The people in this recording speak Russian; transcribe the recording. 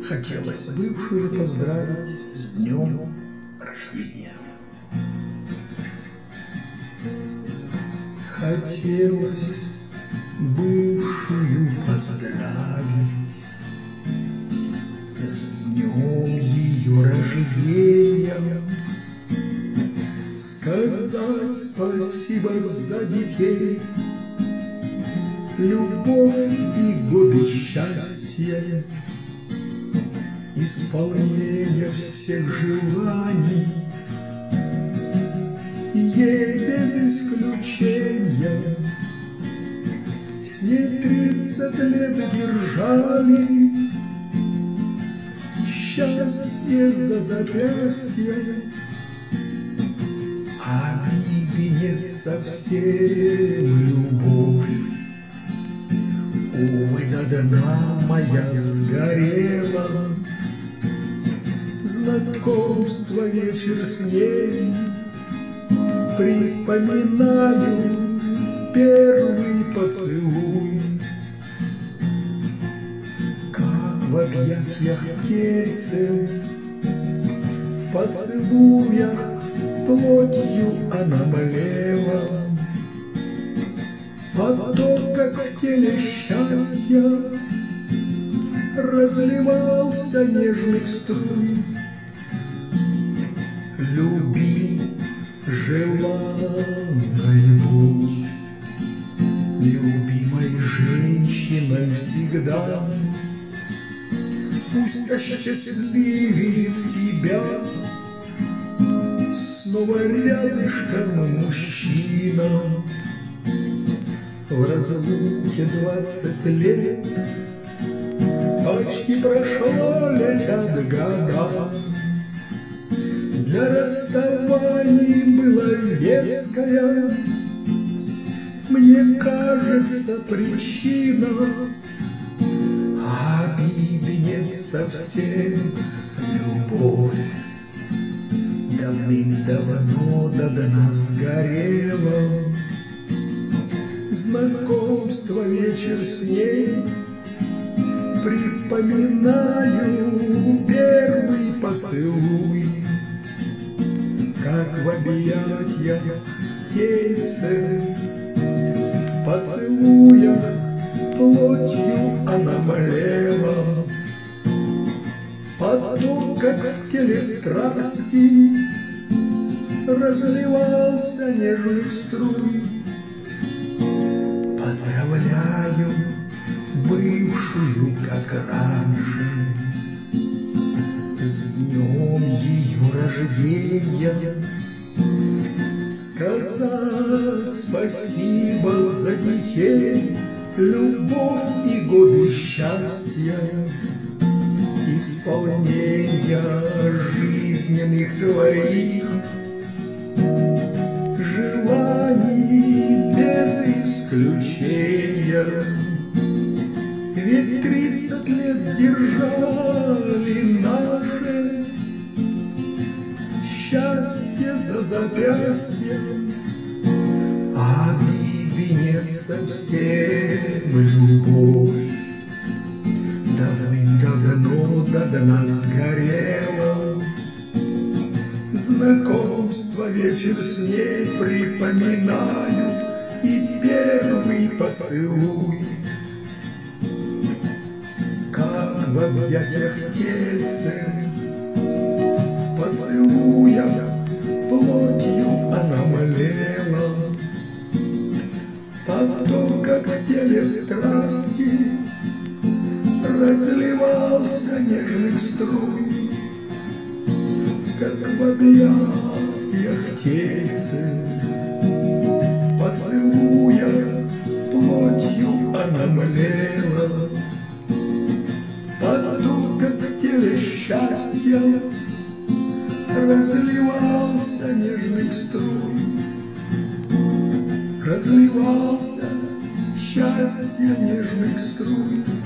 Хотелось бывшую поздравить с днем рождения. Хотелось бывшую поздравить с днем ее рождения, сказать спасибо за детей, любовь и годы счастья, исполнение всех желаний, ей без исключения. С ней 30 лет держали счастье за запястье, а обиды нет совсем любовь. Увы, до дна моя сгорела, знакомство вечер с ней, припоминаю первый поцелуй, как в объятиях птицы, в поцелуях плотью она млела. Потом, как в теле счастья, разливался нежных струй. Люби, желанной будь, любимой женщиной всегда. Пусть осчастливит тебя снова рядышком мужчина. В разлуке 20 лет почти прошло, летят года. Для расставаний была веская, мне кажется, причина. Обиды нет совсем, любовь давным-давно до дна сгорела. Знакомство вечер с ней, припоминаю первый поцелуй, как в объятиях птицы, в поцелуях плотью она млела. Потом, как в теле страсти, разливался нежных струй. Поздравляю бывшую, как раньше, с днем ее рождения. Сказать спасибо за детей, любовь и годы счастья, исполнения жизненных твоих желаний без исключения. Ведь 30 лет держали наше счастье за запястьем, а обиды нет совсем, любовь давным-давно до дна сгорела. Знакомство вечер с ней припоминаю и первый поцелуй, как в объятиях тельце, в поцелуях плотью она млела. Потом, как в теле страсти, разливался нежных струй, как в объятиях тельце, в поцелуях плотью она млела. Потом, как в теле счастья, разливался нежных струй, разливался счастье нежных струй.